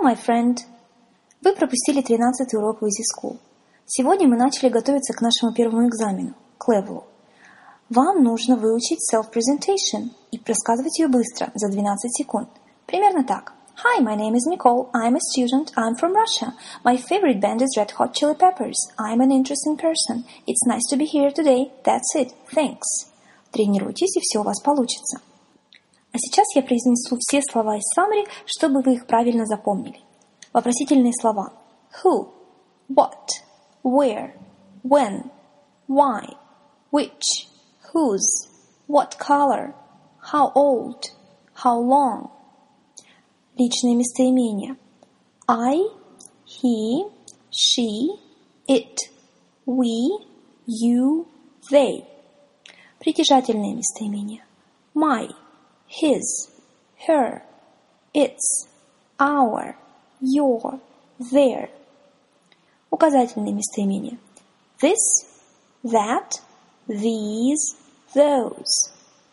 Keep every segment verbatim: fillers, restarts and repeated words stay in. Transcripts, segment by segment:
my friend. Вы пропустили тринадцатый урок в Easy School. Сегодня мы начали готовиться к нашему первому экзамену, к левелу. Вам нужно выучить self-presentation и рассказывать ее быстро, за двенадцать секунд. Примерно так. Hi, my name is Nicole. I'm a student. I'm from Russia. My favorite band is Red Hot Chili Peppers. I'm an interesting person. It's nice to be here today. That's it. Thanks. Тренируйтесь, и все у вас получится. А сейчас я произнесу все слова из summary, чтобы вы их правильно запомнили. Вопросительные слова. Who, what, where, when, why, which, whose, what color, how old, how long. Личные местоимения. I, he, she, it, we, you, they. Притяжательные местоимения. My, his, her, its, our, your, their. Указательные местоимения. This, that, these, those.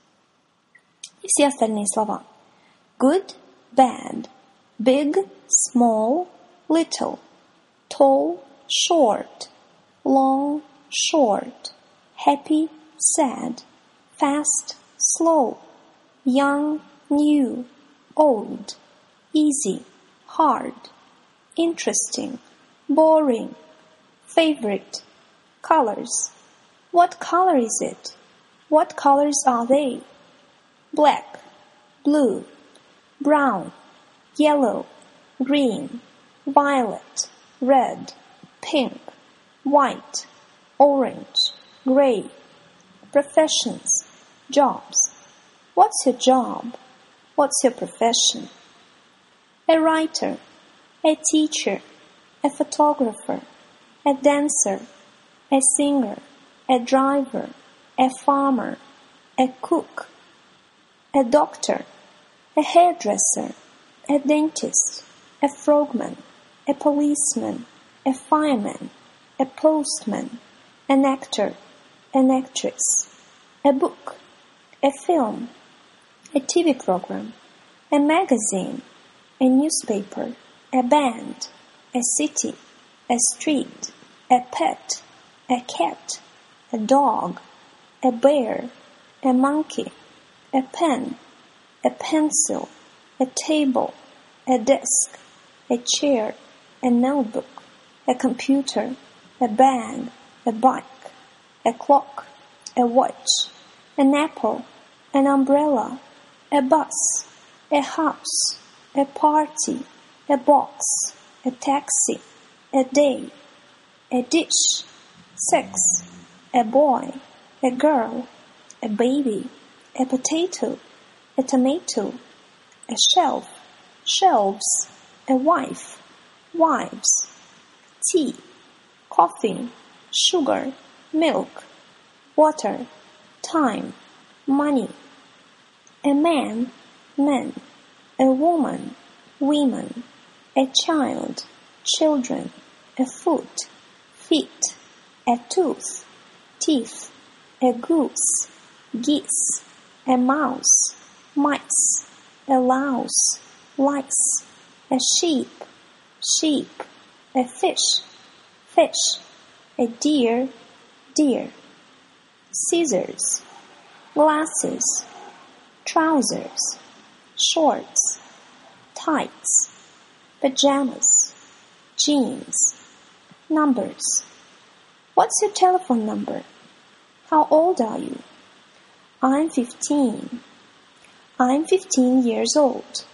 И все остальные слова. Good, bad, big, small, little, tall, short, long, short, happy, sad, fast, slow, young, new, old, easy, hard, interesting, boring, favorite, colors. What color is it? What colors are they? Black, blue, brown, yellow, green, violet, red, pink, white, orange, gray. Professions, jobs. What's your job? What's your profession? A writer, a teacher, a photographer, a dancer, a singer, a driver, a farmer, a cook, a doctor, a hairdresser, a dentist, a frogman, a policeman, a fireman, a postman, an actor, an actress, a book, a film, a T V program, a magazine, a newspaper, a band, a city, a street, a pet, a cat, a dog, a bear, a monkey, a pen, a pencil, a table, a desk, a chair, a notebook, a computer, a bag, a bike, a clock, a watch, an apple, an umbrella, a bus, a house, a party, a box, a taxi, a day, a dish, sex, a boy, a girl, a baby, a potato, a tomato, a shelf, shelves, a wife, wives, tea, coffee, sugar, milk, water, time, money, a man, men, a woman, women, a child, children, a foot, feet, a tooth, teeth, a goose, geese, a mouse, mice, a louse, lice, a sheep, sheep, a fish, fish, a deer, deer, scissors, glasses, trousers, shorts, tights, pajamas, jeans, numbers. What's your telephone number? How old are you? I'm fifteen. I'm fifteen years old.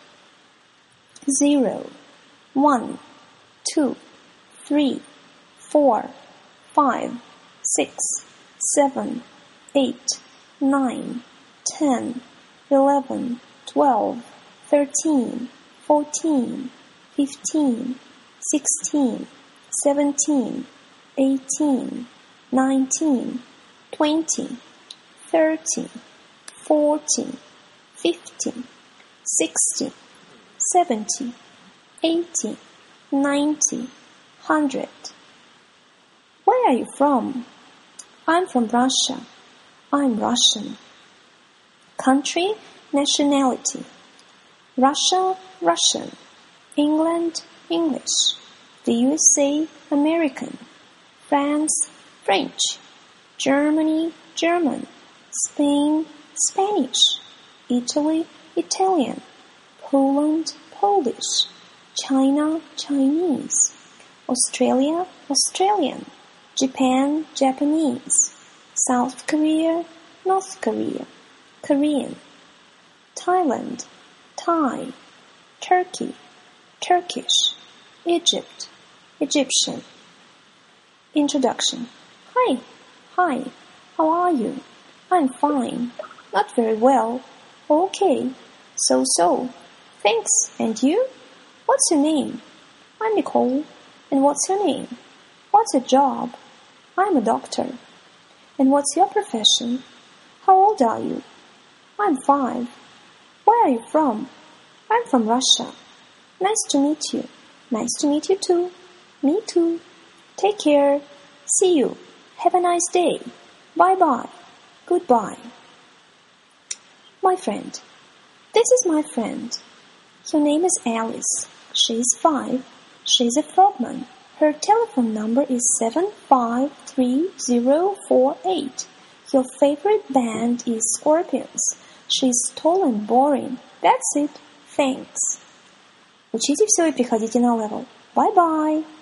Zero, one, two, three, four, five, six, seven, eight, nine, ten, eleven, twelve, thirteen, fourteen, fifteen, sixteen, seventeen, eighteen, nineteen, twenty, thirty, forty, fifty, sixty, seventy, eighty, ninety, hundred. Where are you from? I'm from Russia. I'm Russian. Country, nationality. Russia, Russian. England, English. The U S A, American. France, French. Germany, German. Spain, Spanish. Italy, Italian. Poland, Polish. China, Chinese. Australia, Australian. Japan, Japanese. South Korea, North Korea. Korean. Thailand, Thai. Turkey, Turkish. Egypt, Egyptian. Introduction. Hi, hi, how are you? I'm fine. Not very well. Okay, so-so. Thanks, and you? What's your name? I'm Nicole. And what's your name? What's your job? I'm a doctor. And what's your profession? How old are you? I'm five. Where are you from? I'm from Russia. Nice to meet you. Nice to meet you too. Me too. Take care. See you. Have a nice day. Bye-bye. Goodbye. My friend. This is my friend. Her name is Alice. She is five. She is a frogman. Her telephone number is seven five three zero four eight. Your favorite band is Scorpions. She's tall and boring. That's it. Thanks. Учите все и приходите на level. Bye-bye.